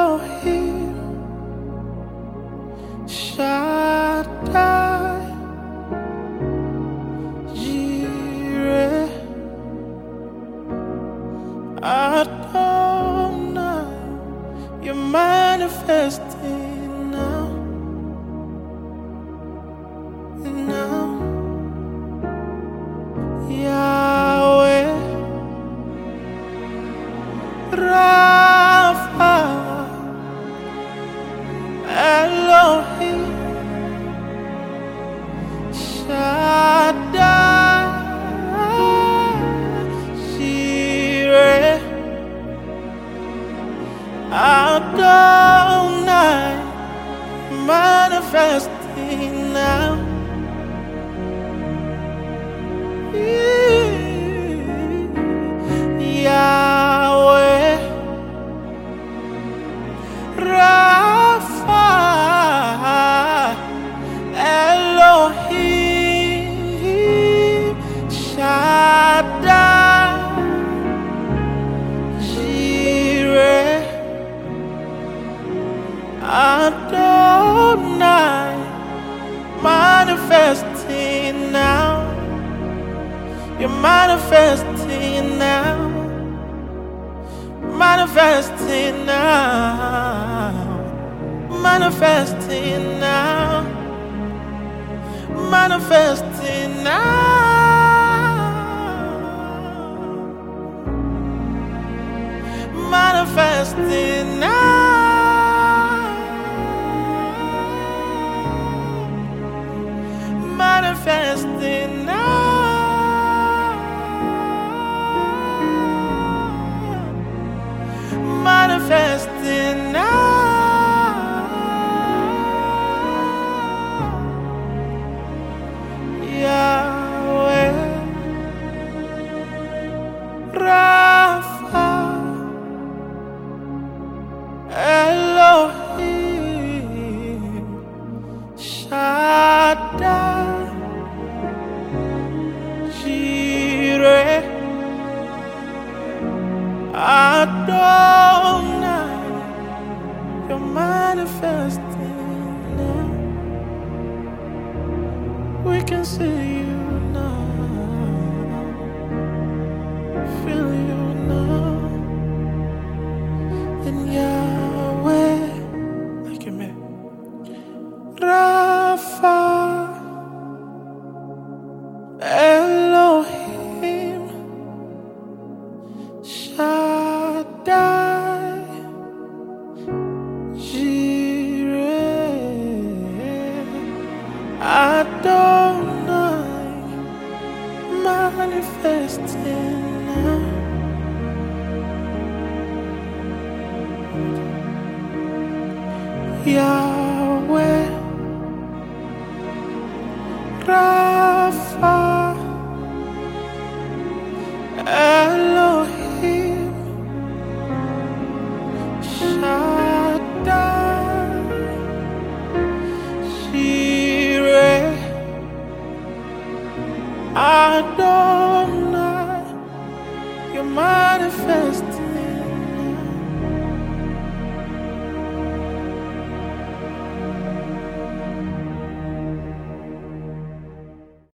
Elohim Shaddai Jireh Adonai, you're manifesting now. Yahweh Rapha Elohim Shaddai Jireh Adonai, manifesting now. Yahweh Rapha Elohim Shaddai Jireh Adonai, manifesting now. You're manifesting now. Manifesting now. Manifesting now. Manifesting now. Manifesting now. Manifesting now. Manifesting now. Yahweh Rapha Elohim Shaddai Jireh Adonai, you're manifesting now. We can see you now, feel you now. And Yahweh, like you man, Rapha Elohim Shaddai Jireh Adonai, manifesting now. Yahweh